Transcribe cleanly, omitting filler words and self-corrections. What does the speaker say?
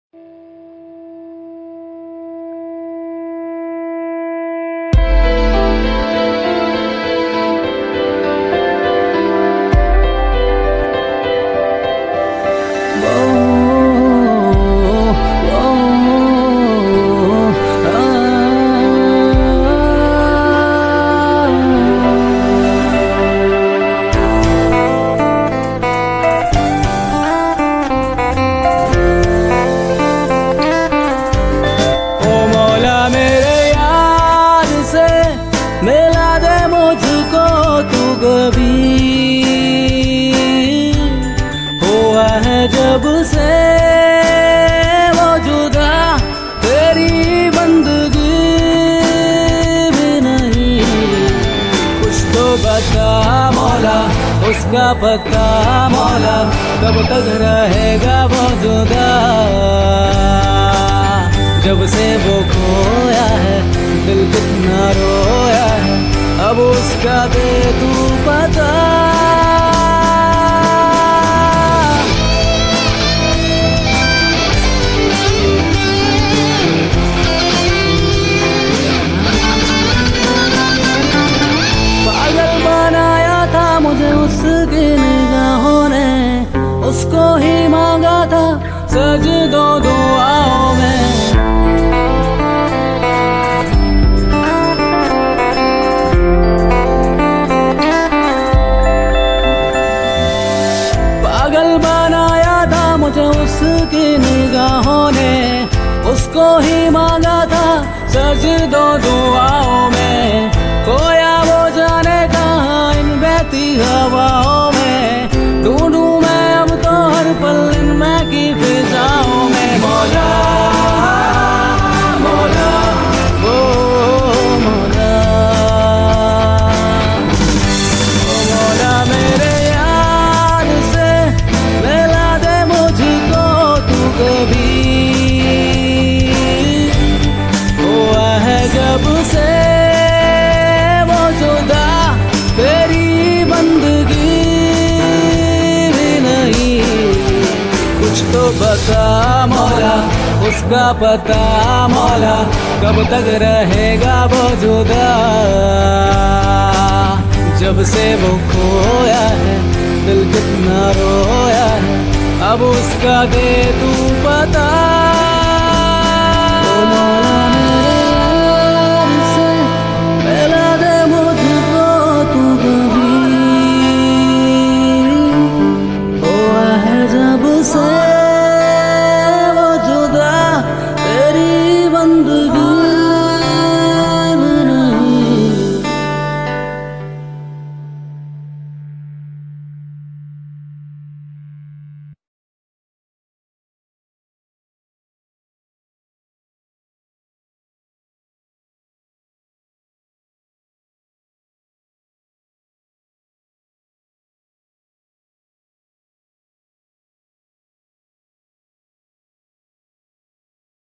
मिला दे मुझको तू कभी, हुआ है जब से वो जुदा तेरी बंदगी भी नहीं। कुछ तो बता मौला उसका पता मौला, कब तक रहेगा वो जुदा। जब से वो खोया है दिल कितना रोया है, अब उसका दे तू पता। पागल बनाया था मुझे उसकी निगाहों ने, उसको ही मांगा था सजदों दुआओं में। मुझे उसकी निगाहों ने, उसको ही मांगा था सजदों दुआओं में। खोया वो जाने कहाँ इन बहती हवाओं में, ढूंढूं मैं अब तो हर पल इनमें की फिजाओं में। मौला मौला ओ मौला, ओ मौला मेरे यार से मिला दे मुझको तू कभी, हुआ है जब से वो जुदा तेरी बंदगी भी नहीं। कुछ तो बता मौला उसका पता मौला, कब तक रहेगा वो जुदा। जब से वो खोया है दिल कितना रोया है, अब उसका दे तू पता।